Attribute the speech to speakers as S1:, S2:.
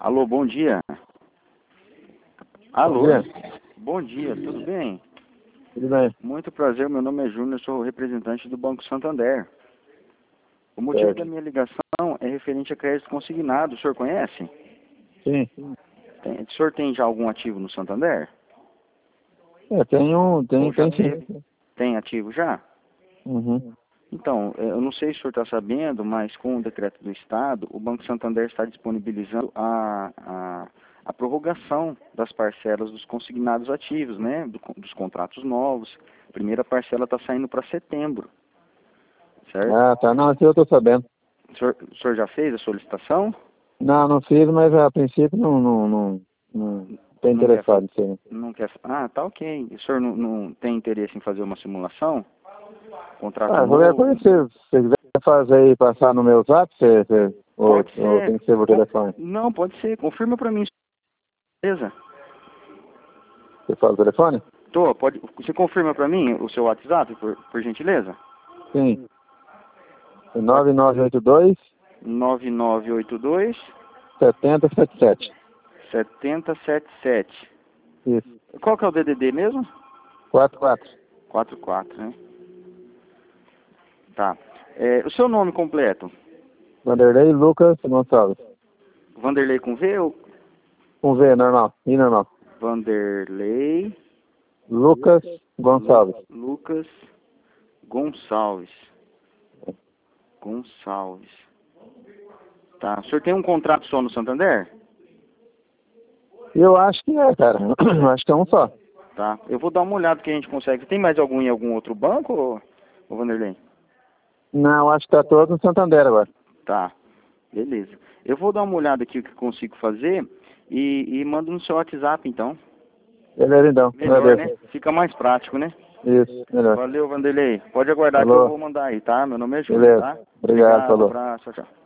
S1: Alô, bom dia. Alô.
S2: Bom dia.
S1: Bom dia, tudo bem?
S2: Tudo bem.
S1: Muito prazer, meu nome é Júnior, sou o representante do Banco Santander. O motivo
S2: Certo.
S1: da minha ligação é referente a crédito consignado. O senhor conhece?
S2: Sim.
S1: O senhor tem já algum ativo no Santander?
S2: Tem
S1: Ou já
S2: sim.
S1: teve? Tem ativo já?
S2: Uhum.
S1: Então, eu não sei se o senhor está sabendo, mas com o decreto do Estado, o Banco Santander está disponibilizando a prorrogação das parcelas dos consignados ativos, né? Dos contratos novos. A primeira parcela está saindo para setembro, certo?
S2: Ah, tá. Não, assim eu tô sabendo.
S1: O senhor já fez a solicitação?
S2: Não fiz, mas a princípio não tem
S1: Não quer,
S2: interessado nisso aí.
S1: não quer. Ah, tá ok. O senhor não tem interesse em fazer uma simulação? Contrato
S2: Qualquer
S1: novo?
S2: coisa, se você quiser fazer aí, passar no meu zap, ou
S1: Pode ser.
S2: tem que ser por telefone?
S1: Não, pode ser. Confirma para mim, beleza?
S2: Você fala o telefone?
S1: Pode. Você confirma para mim o seu WhatsApp, por gentileza?
S2: Sim.
S1: Pode.
S2: 9982
S1: 9982
S2: 7077.
S1: 7077.
S2: Isso.
S1: Qual que é o DDD mesmo?
S2: 44.
S1: 44, né? Tá. O seu nome completo?
S2: Vanderlei Lucas Gonçalves.
S1: Vanderlei com V ou
S2: Com V, normal. E normal.
S1: Vanderlei
S2: Lucas Gonçalves.
S1: Lucas Gonçalves? Gonçalves. Tá. O senhor tem um contrato só no Santander?
S2: Eu acho que é, cara. Eu acho que é um só.
S1: Tá. Eu vou dar uma olhada que a gente consegue. Tem mais algum em algum outro banco, ô Vanderlei?
S2: Não, acho que tá todo no Santander agora.
S1: Tá. Beleza. Eu vou dar uma olhada aqui o que consigo fazer e mando no seu WhatsApp, então.
S2: Beleza, então.
S1: Melhor,
S2: Agradeço.
S1: né? Fica mais prático, né?
S2: Isso, melhor.
S1: Valeu, Vanderlei. Pode aguardar que eu
S2: Falou.
S1: vou mandar aí, tá? Meu nome é Júnior,
S2: Beleza.
S1: tá?
S2: Obrigado,
S1: Obrigado,
S2: falou.
S1: abraço, tchau, tchau.